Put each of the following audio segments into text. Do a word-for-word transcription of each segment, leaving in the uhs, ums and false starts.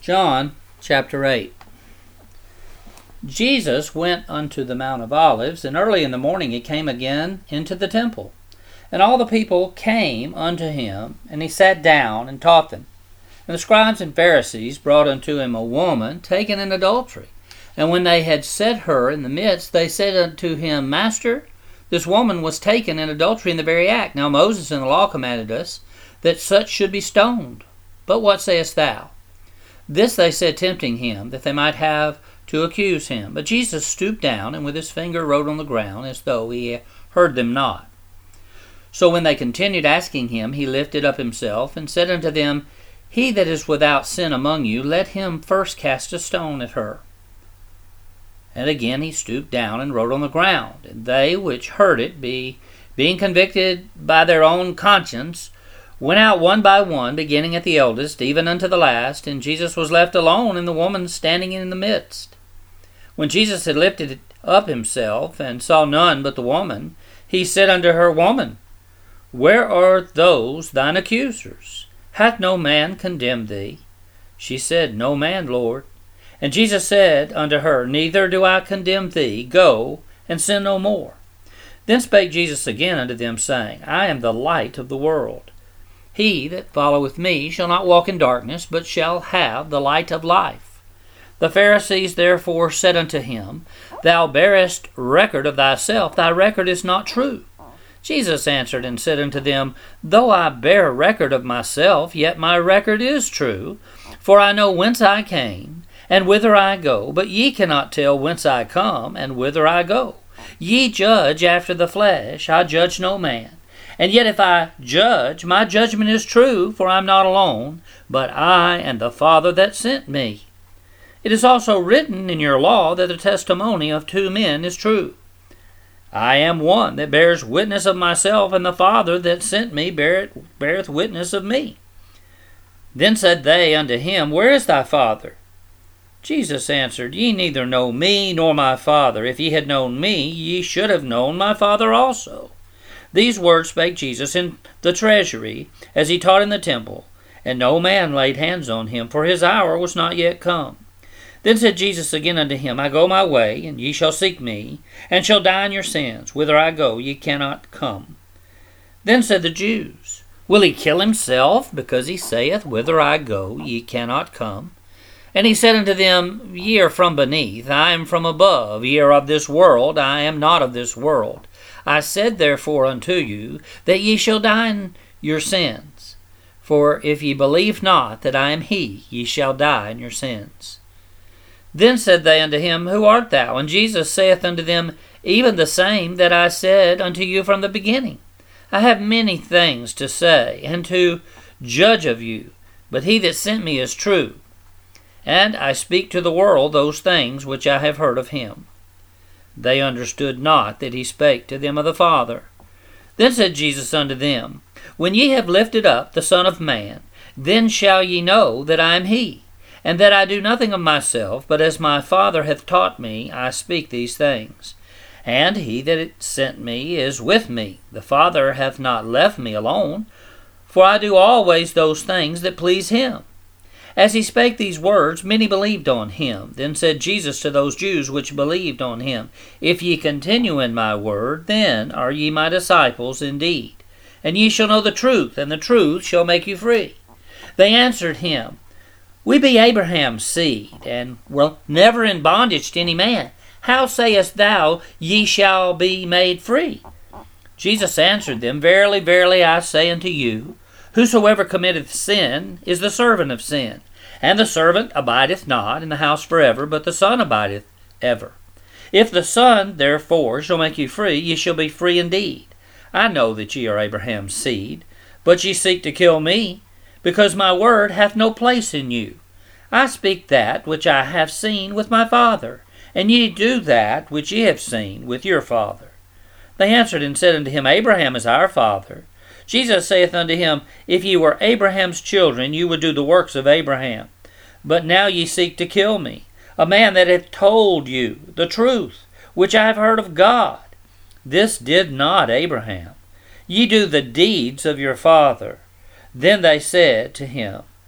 John chapter eight. Jesus went unto the Mount of Olives, and early in the morning he came again into the temple. And all the people came unto him, and he sat down and taught them. And the scribes and Pharisees brought unto him a woman taken in adultery. And when they had set her in the midst, they said unto him, Master, this woman was taken in adultery in the very act. Now Moses in the law commanded us that such should be stoned. But what sayest thou? This they said, tempting him, that they might have to accuse him. But Jesus stooped down, and with his finger wrote on the ground, as though he heard them not. So when they continued asking him, he lifted up himself, and said unto them, He that is without sin among you, let him first cast a stone at her. And again he stooped down, and wrote on the ground. And they which heard it, be, being convicted by their own conscience, went out one by one, beginning at the eldest, even unto the last, and Jesus was left alone, and the woman standing in the midst. When Jesus had lifted up himself, and saw none but the woman, he said unto her, Woman, where are those thine accusers? Hath no man condemned thee? She said, No man, Lord. And Jesus said unto her, Neither do I condemn thee. Go, and sin no more. Then spake Jesus again unto them, saying, I am the light of the world. He that followeth me shall not walk in darkness, but shall have the light of life. The Pharisees therefore said unto him, Thou bearest record of thyself, thy record is not true. Jesus answered and said unto them, Though I bear record of myself, yet my record is true, for I know whence I came, and whither I go, but ye cannot tell whence I come, and whither I go. Ye judge after the flesh, I judge no man. And yet if I judge, my judgment is true, for I am not alone, but I and the Father that sent me. It is also written in your law that the testimony of two men is true. I am one that bears witness of myself, and the Father that sent me beareth, beareth witness of me. Then said they unto him, Where is thy Father? Jesus answered, Ye neither know me nor my Father. If ye had known me, ye should have known my Father also. These words spake Jesus in the treasury, as he taught in the temple, and no man laid hands on him, for his hour was not yet come. Then said Jesus again unto him, I go my way, and ye shall seek me, and shall die in your sins. Whither I go, ye cannot come. Then said the Jews, Will he kill himself, because he saith, Whither I go, ye cannot come? And he said unto them, Ye are from beneath, I am from above. Ye are of this world, I am not of this world. I said therefore unto you, that ye shall die in your sins. For if ye believe not that I am he, ye shall die in your sins. Then said they unto him, Who art thou? And Jesus saith unto them, Even the same that I said unto you from the beginning. I have many things to say, and to judge of you, but he that sent me is true. And I speak to the world those things which I have heard of him. They understood not that he spake to them of the Father. Then said Jesus unto them, When ye have lifted up the Son of Man, then shall ye know that I am he, and that I do nothing of myself, but as my Father hath taught me, I speak these things. And he that sent me is with me. The Father hath not left me alone, for I do always those things that please him. As he spake these words, many believed on him. Then said Jesus to those Jews which believed on him, If ye continue in my word, then are ye my disciples indeed. And ye shall know the truth, and the truth shall make you free. They answered him, We be Abraham's seed, and were never in bondage to any man. How sayest thou, Ye shall be made free? Jesus answered them, Verily, verily, I say unto you, Whosoever committeth sin is the servant of sin. And the servant abideth not in the house forever, but the Son abideth ever. If the Son, therefore, shall make you free, ye shall be free indeed. I know that ye are Abraham's seed, but ye seek to kill me, because my word hath no place in you. I speak that which I have seen with my Father, and ye do that which ye have seen with your father. They answered and said unto him, Abraham is our father. Jesus saith unto him, If ye were Abraham's children, you would do the works of Abraham. But now ye seek to kill me, a man that hath told you the truth, which I have heard of God. This did not Abraham. Ye do the deeds of your father. Then they said to him,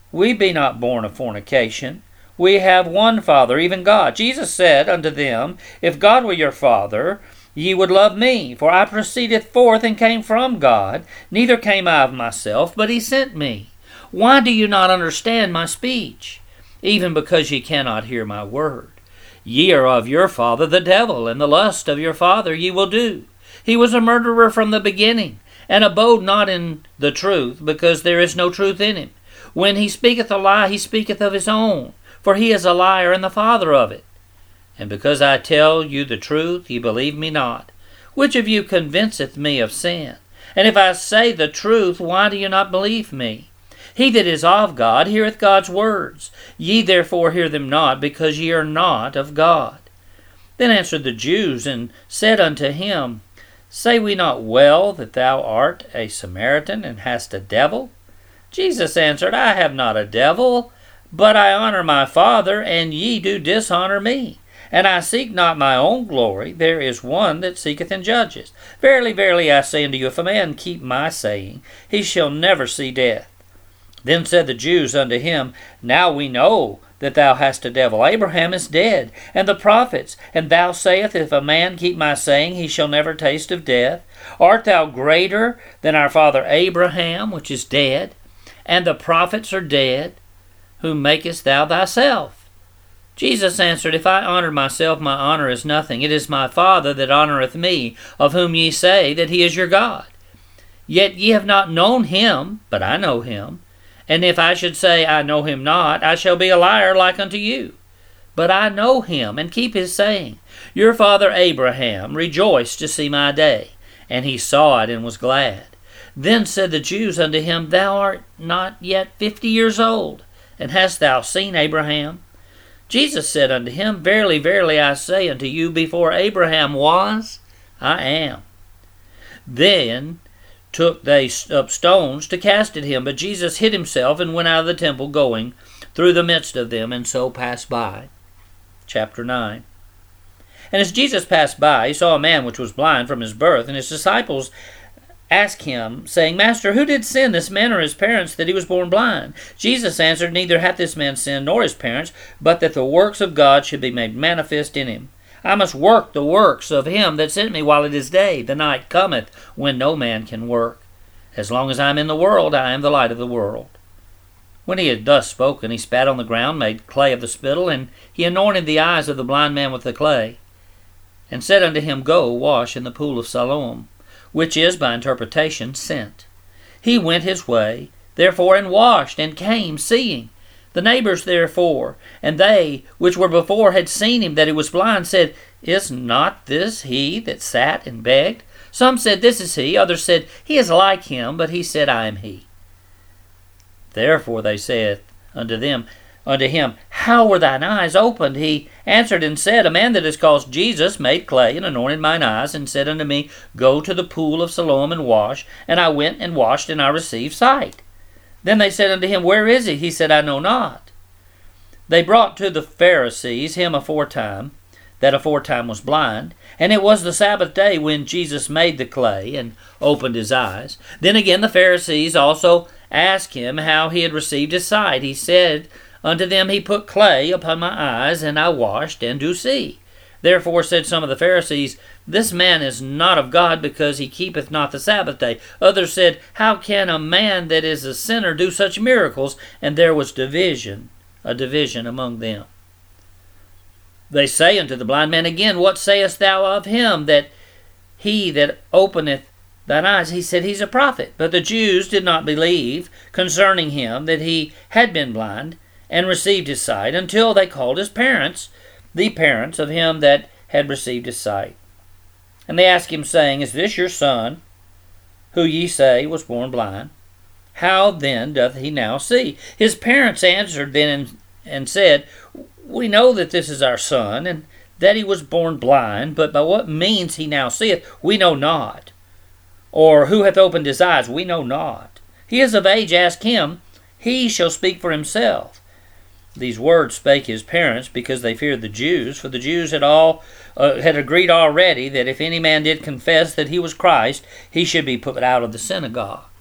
We be not born of fornication. We have one Father, even God. Jesus said unto them, If God were your Father, ye would love me, for I proceeded forth and came from God, neither came I of myself, but he sent me. Why do you not understand my speech? Even because ye cannot hear my word. Ye are of your father the devil, and the lust of your father ye will do. He was a murderer from the beginning, and abode not in the truth, because there is no truth in him. When he speaketh a lie, he speaketh of his own, for he is a liar and the father of it. And because I tell you the truth, ye believe me not. Which of you convinceth me of sin? And if I say the truth, why do you not believe me? He that is of God heareth God's words. Ye therefore hear them not, because ye are not of God. Then answered the Jews, and said unto him, Say we not well that thou art a Samaritan, and hast a devil? Jesus answered, I have not a devil, but I honor my Father, and ye do dishonor me. And I seek not my own glory. There is one that seeketh and judges. Verily, verily, I say unto you, if a man keep my saying, he shall never see death. Then said the Jews unto him, Now we know that thou hast a devil. Abraham is dead, and the prophets, and thou sayest, If a man keep my saying, he shall never taste of death. Art thou greater than our father Abraham, which is dead? And the prophets are dead. Whom makest thou thyself? Jesus answered, If I honor myself, my honor is nothing. It is my Father that honoreth me, of whom ye say that he is your God. Yet ye have not known him, but I know him. And if I should say, I know him not, I shall be a liar like unto you. But I know him, and keep his saying. Your father Abraham rejoiced to see my day, and he saw it and was glad. Then said the Jews unto him, Thou art not yet fifty years old, and hast thou seen Abraham? Jesus said unto him, Verily, verily, I say unto you, before Abraham was, I am. Then took they up stones to cast at him, but Jesus hid himself and went out of the temple, going through the midst of them, and so passed by. Chapter nine. And as Jesus passed by, he saw a man which was blind from his birth, and his disciples asked him, saying, Master, who did sin, this man or his parents, that he was born blind? Jesus answered, Neither hath this man sinned nor his parents, but that the works of God should be made manifest in him. I must work the works of him that sent me while it is day. The night cometh when no man can work. As long as I am in the world, I am the light of the world. When he had thus spoken, he spat on the ground, made clay of the spittle, and he anointed the eyes of the blind man with the clay, and said unto him, Go, wash in the pool of Siloam, which is, by interpretation, sent. He went his way, therefore, and washed, and came, seeing. The neighbors, therefore, and they which were before had seen him that he was blind, said, Is not this he that sat and begged? Some said, This is he. Others said, He is like him. But he said, I am he. Therefore they said unto them, unto him, How were thine eyes opened? He answered and said, A man that is called Jesus made clay, and anointed mine eyes, and said unto me, Go to the pool of Siloam, and wash. And I went and washed, and I received sight. Then they said unto him, Where is he? He said, I know not. They brought to the Pharisees him aforetime, that aforetime was blind, and it was the Sabbath day when Jesus made the clay, and opened his eyes. Then again the Pharisees also asked him how he had received his sight. He said unto them, He put clay upon my eyes, and I washed, and do see. Therefore said some of the Pharisees, This man is not of God, because he keepeth not the Sabbath day. Others said, How can a man that is a sinner do such miracles? And there was division, a division among them. They say unto the blind man again, What sayest thou of him, that he that openeth thine eyes? He said, He's a prophet. But the Jews did not believe concerning him that he had been blind, and received his sight, until they called his parents, the parents of him that had received his sight. And they asked him, saying, Is this your son, who ye say was born blind? How then doth he now see? His parents answered then and, and said, We know that this is our son, and that he was born blind, but by what means he now seeth, we know not. Or who hath opened his eyes, we know not. He is of age, ask him, he shall speak for himself. These words spake his parents, because they feared the Jews, for the Jews had all uh, had agreed already that if any man did confess that he was Christ, he should be put out of the synagogue.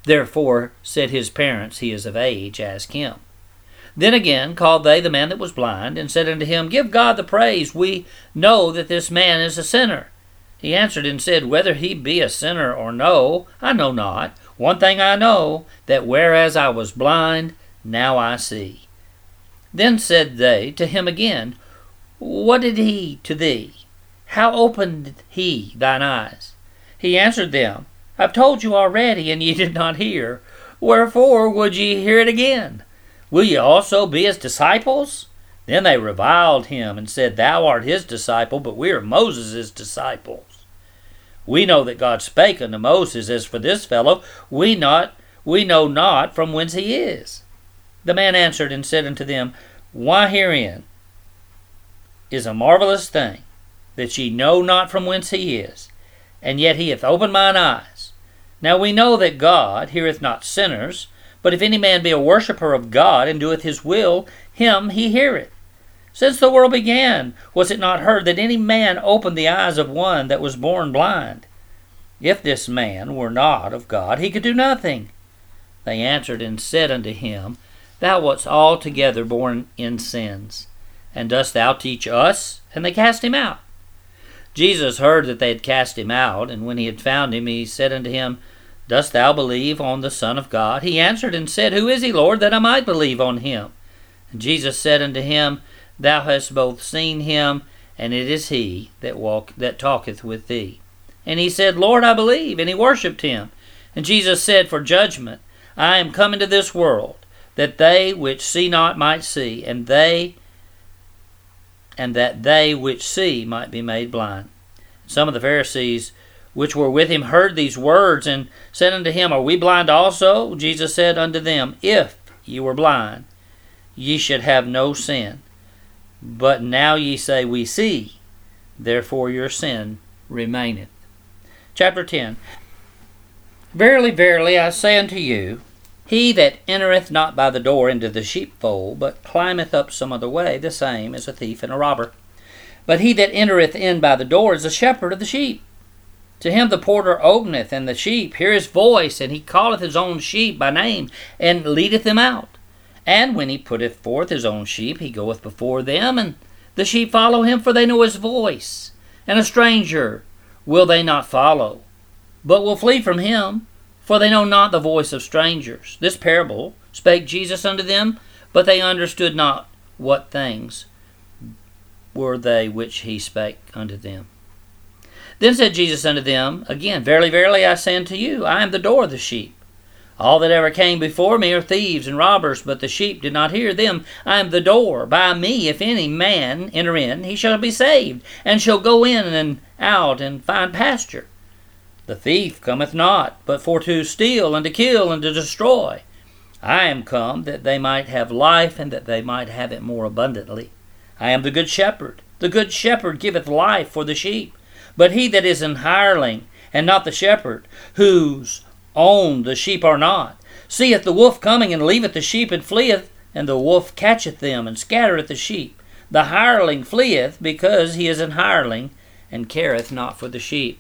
Therefore said his parents, He is of age, ask him. Then again called they the man that was blind, and said unto him, Give God the praise, we know that this man is a sinner. He answered and said, Whether he be a sinner or no, I know not. One thing I know, that whereas I was blind, now I see. Then said they to him again, What did he to thee? How opened he thine eyes? He answered them, I have told you already, and ye did not hear. Wherefore would ye hear it again? Will ye also be his disciples? Then they reviled him, and said, Thou art his disciple, but we are Moses' disciples. We know that God spake unto Moses, As for this fellow, we not we know not from whence he is. The man answered and said unto them, Why herein is a marvelous thing, that ye know not from whence he is, and yet he hath opened mine eyes. Now we know that God heareth not sinners, but if any man be a worshipper of God, and doeth his will, him he heareth. Since the world began, was it not heard that any man opened the eyes of one that was born blind? If this man were not of God, he could do nothing. They answered and said unto him, Thou wast altogether born in sins, and dost thou teach us? And they cast him out. Jesus heard that they had cast him out, and when he had found him, he said unto him, Dost thou believe on the Son of God? He answered and said, Who is he, Lord, that I might believe on him? And Jesus said unto him, Thou hast both seen him, and it is he that walk that talketh with thee. And he said, Lord, I believe. And he worshipped him. And Jesus said, For judgment I am come into this world, that they which see not might see, and they and that they which see might be made blind. Some of the Pharisees which were with him heard these words, and said unto him, Are we blind also? Jesus said unto them, If ye were blind, ye should have no sin. But now ye say, We see, therefore your sin remaineth. Chapter ten. Verily, verily, I say unto you, he that entereth not by the door into the sheepfold, but climbeth up some other way, the same is a thief and a robber. But he that entereth in by the door is the shepherd of the sheep. To him the porter openeth, and the sheep hear his voice, and he calleth his own sheep by name, and leadeth them out. And when he putteth forth his own sheep, he goeth before them, and the sheep follow him, for they know his voice. And a stranger will they not follow, but will flee from him, for they know not the voice of strangers. This parable spake Jesus unto them, but they understood not what things were they which he spake unto them. Then said Jesus unto them again, Verily, verily, I say unto you, I am the door of the sheep. All that ever came before me are thieves and robbers, but the sheep did not hear them. I am the door. By me, if any man enter in, he shall be saved, and shall go in and out and find pasture. The thief cometh not, but for to steal, and to kill, and to destroy. I am come that they might have life, and that they might have it more abundantly. I am the good shepherd. The good shepherd giveth life for the sheep. But he that is an hireling, and not the shepherd, whose own the sheep are not, seeth the wolf coming, and leaveth the sheep, and fleeth, and the wolf catcheth them, and scattereth the sheep. The hireling fleeth, because he is an hireling, and careth not for the sheep.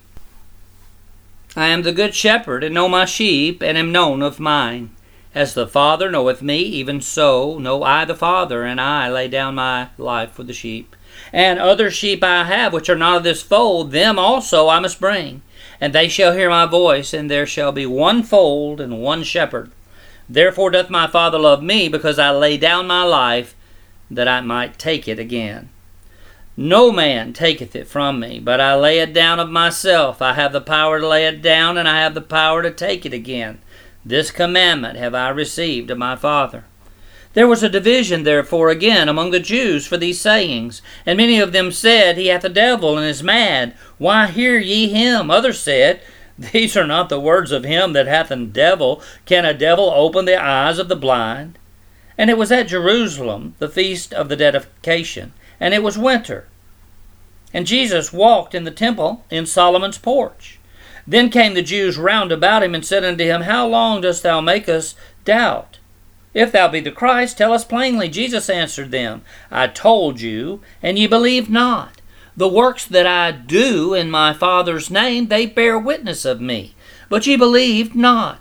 I am the good shepherd, and know my sheep, and am known of mine. As the Father knoweth me, even so know I the Father, and I lay down my life for the sheep. And other sheep I have, which are not of this fold, them also I must bring. And they shall hear my voice, and there shall be one fold and one shepherd. Therefore doth my Father love me, because I lay down my life, that I might take it again. No man taketh it from me, but I lay it down of myself. I have the power to lay it down, and I have the power to take it again. This commandment have I received of my Father. There was a division therefore again among the Jews for these sayings. And many of them said, He hath a devil, and is mad. Why hear ye him? Others said, These are not the words of him that hath a devil. Can a devil open the eyes of the blind? And it was at Jerusalem, the feast of the dedication, and it was winter. And Jesus walked in the temple in Solomon's porch. Then came the Jews round about him, and said unto him, How long dost thou make us doubt? If thou be the Christ, tell us plainly. Jesus answered them, I told you, and ye believe not. The works that I do in my Father's name, they bear witness of me. But ye believed not,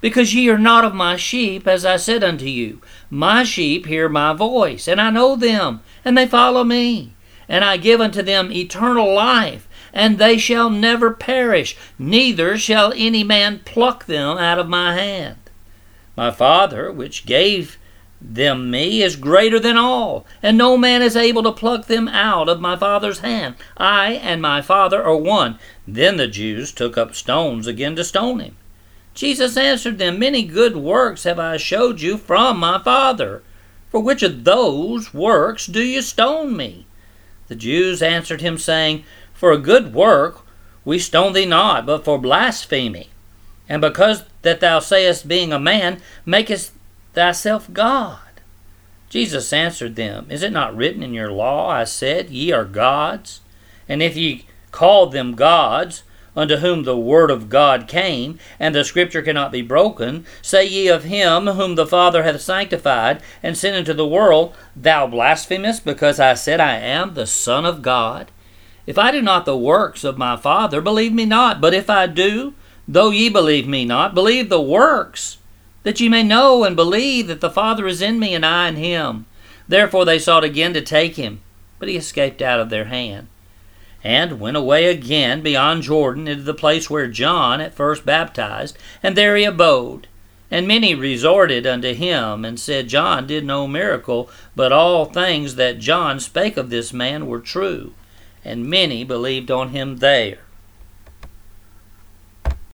because ye are not of my sheep, as I said unto you. My sheep hear my voice, and I know them, and they follow me. And I give unto them eternal life, and they shall never perish, neither shall any man pluck them out of my hand. My Father, which gave them me, is greater than all, and no man is able to pluck them out of my Father's hand. I and my Father are one. Then the Jews took up stones again to stone him. Jesus answered them, Many good works have I showed you from my Father. For which of those works do you stone me? The Jews answered him, saying, For a good work we stone thee not, but for blasphemy. And because that thou sayest, being a man, makest thyself God. Jesus answered them, Is it not written in your law, I said, Ye are gods? And if ye called them gods, unto whom the word of God came, and the scripture cannot be broken, say ye of him whom the Father hath sanctified, and sent into the world, Thou blasphemest, because I said, I am the Son of God? If I do not the works of my Father, believe me not. But if I do, though ye believe me not, believe the works, that ye may know and believe that the Father is in me, and I in him. Therefore they sought again to take him, but he escaped out of their hand, and went away again beyond Jordan into the place where John at first baptized, and there he abode. And many resorted unto him, and said, John did no miracle, but all things that John spake of this man were true. And many believed on him there.